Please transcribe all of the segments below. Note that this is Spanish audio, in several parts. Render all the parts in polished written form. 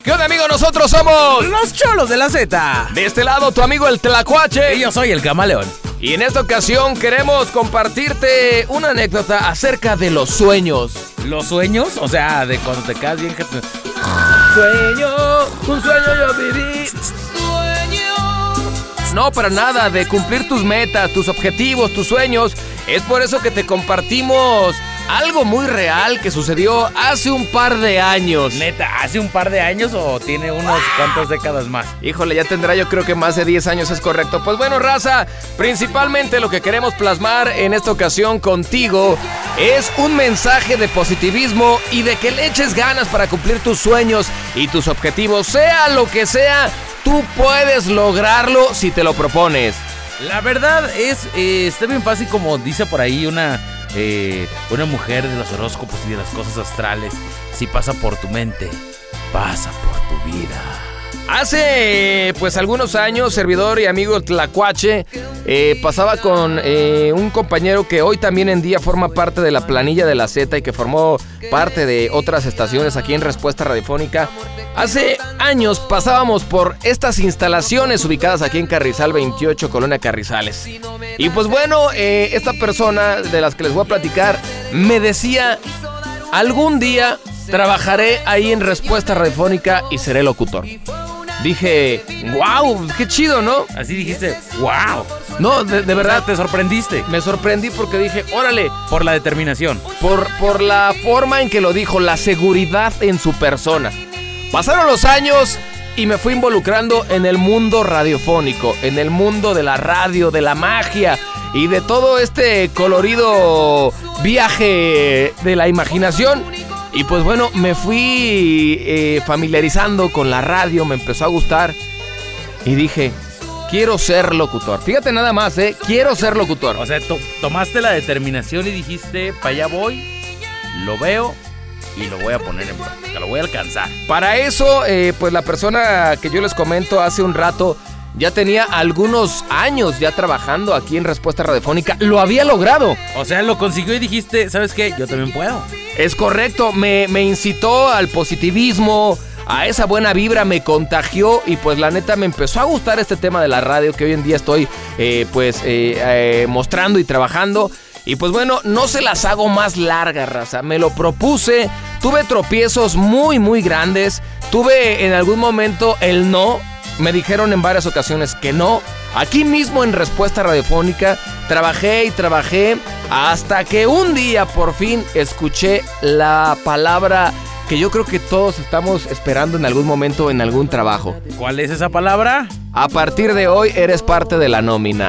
¿Qué onda, amigo? Nosotros somos los Cholos de la Z. De este lado, tu amigo el Tlacuache. Y yo soy el Camaleón. Y en esta ocasión queremos compartirte una anécdota acerca de los sueños. ¿Los sueños? O sea, de cuando te quedas bien... Un sueño yo viví. No, para nada, de cumplir tus metas, tus objetivos, tus sueños. Es por eso que te compartimos algo muy real que sucedió hace un par de años. ¿Neta? ¿Hace un par de años o tiene unos cuantas décadas más? Híjole, ya tendrá yo creo que más de 10 años, es correcto. Pues bueno, raza, principalmente lo que queremos plasmar en esta ocasión contigo es un mensaje de positivismo y de que le eches ganas para cumplir tus sueños y tus objetivos. Sea lo que sea, tú puedes lograrlo si te lo propones. La verdad es, está bien fácil, como dice por ahí una mujer de los horóscopos y de las cosas astrales. Si pasa por tu mente, pasa por tu vida. Hace pues algunos años, servidor y amigo Tlacuache pasaba con un compañero que hoy también en día forma parte de la planilla de la Z y que formó parte de otras estaciones aquí en Respuesta Radiofónica. Hace años pasábamos por estas instalaciones ubicadas aquí en Carrizal 28, Colonia Carrizales. Y pues bueno, esta persona de las que les voy a platicar me decía: algún día trabajaré ahí en Respuesta Radiofónica y seré locutor. Dije, wow, qué chido, ¿no? Así dijiste, wow. No, de verdad. O sea, te sorprendiste. Me sorprendí porque dije, órale. Por la determinación. Por la forma en que lo dijo, la seguridad en su persona. Pasaron los años y me fui involucrando en el mundo radiofónico, en el mundo de la radio, de la magia y de todo este colorido viaje de la imaginación. Y pues bueno, me fui familiarizando con la radio, me empezó a gustar y dije, quiero ser locutor. Fíjate nada más, quiero ser locutor. O sea, tomaste la determinación y dijiste, para allá voy, lo veo y lo voy a poner en práctica, lo voy a alcanzar. Para eso, pues la persona que yo les comento hace un rato ya tenía algunos años ya trabajando aquí en Respuesta Radiofónica. Lo había logrado. O sea, lo consiguió y dijiste, ¿sabes qué? Yo también puedo. Es correcto, me incitó al positivismo, a esa buena vibra, me contagió y pues la neta me empezó a gustar este tema de la radio que hoy en día estoy mostrando y trabajando. Y pues bueno, no se las hago más largas, raza. Me lo propuse, tuve tropiezos muy, muy grandes. Tuve en algún momento el no. Me dijeron en varias ocasiones que no. Aquí mismo en Respuesta Radiofónica trabajé y trabajé hasta que un día por fin escuché la palabra que yo creo que todos estamos esperando en algún momento en algún trabajo. ¿Cuál es esa palabra? A partir de hoy eres parte de la nómina.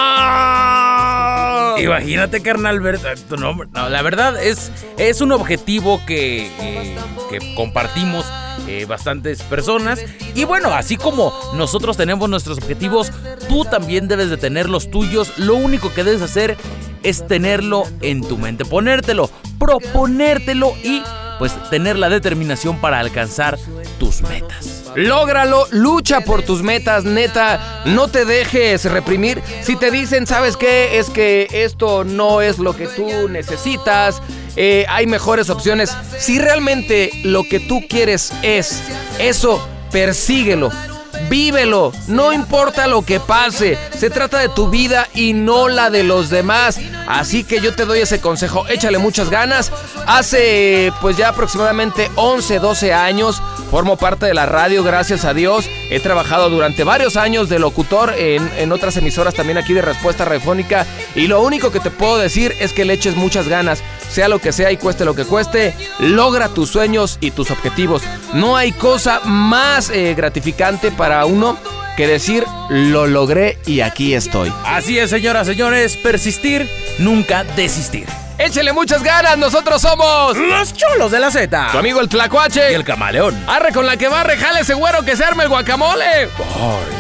¡No! Imagínate, carnal, tu nombre. No, la verdad es un objetivo que compartimos bastantes personas. Y bueno, así como nosotros tenemos nuestros objetivos, tú también debes de tener los tuyos. Lo único que debes hacer es tenerlo en tu mente, ponértelo, proponértelo y pues tener la determinación para alcanzar tus metas. Lógralo, lucha por tus metas, neta, no te dejes reprimir. Si te dicen, ¿sabes qué? Es que esto no es lo que tú necesitas, hay mejores opciones. Si realmente lo que tú quieres es eso, persíguelo, vívelo, no importa lo que pase. Se trata de tu vida y no la de los demás. Así que yo te doy ese consejo, échale muchas ganas. Hace pues ya aproximadamente 11, 12 años formo parte de la radio, gracias a Dios. He trabajado durante varios años de locutor en otras emisoras también aquí de Respuesta Radiofónica. Y lo único que te puedo decir es que le eches muchas ganas. Sea lo que sea y cueste lo que cueste, logra tus sueños y tus objetivos. No hay cosa más gratificante para uno que decir, lo logré y aquí estoy. Así es, señoras, señores, persistir, nunca desistir. Échele muchas ganas, nosotros somos los Cholos de la Z. Tu amigo el Tlacuache y el Camaleón. Arre con la que barre, jale ese güero que se arme el guacamole. Bye.